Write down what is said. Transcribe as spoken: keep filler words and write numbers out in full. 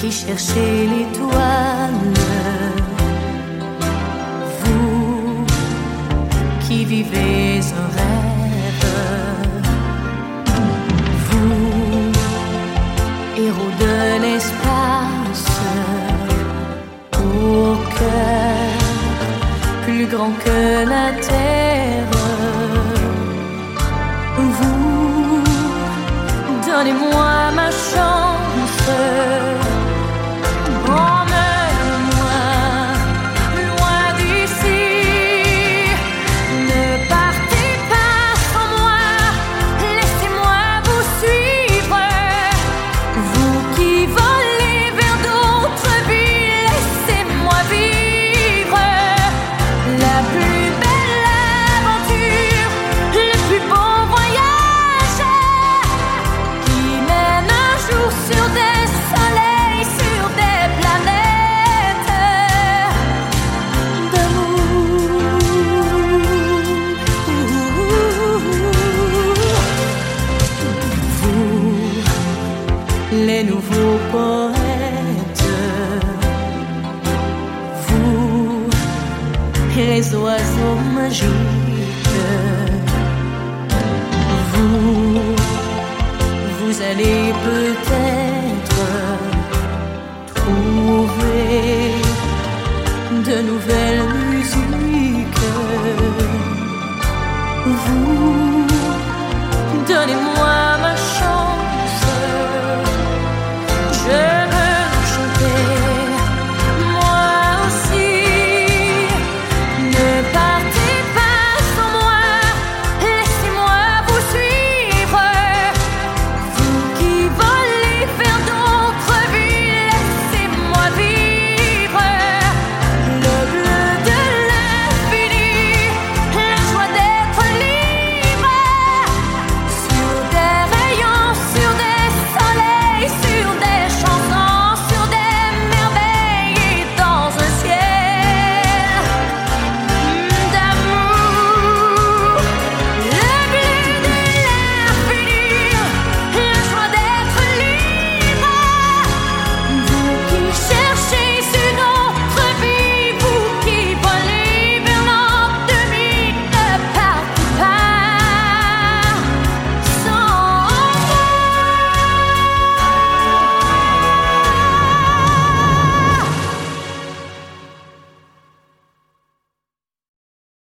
qui cherchez l'étoile, vous qui vivez un rêve, vous, héros de l'espace, au cœur plus grand que la terre, vous, donnez-moi ma chance. Emmène-moi loin d'ici. Ne partez pas sans moi, laissez-moi vous suivre. Vous qui volez vers d'autres vies, laissez-moi vivre la plus belle aventure, le plus beau voyage qui mène un jour sur des soleils, sur des planètes d'amour. Vous, les nouveaux poètes, vous, les oiseaux magiques, vous, vous allez peut-être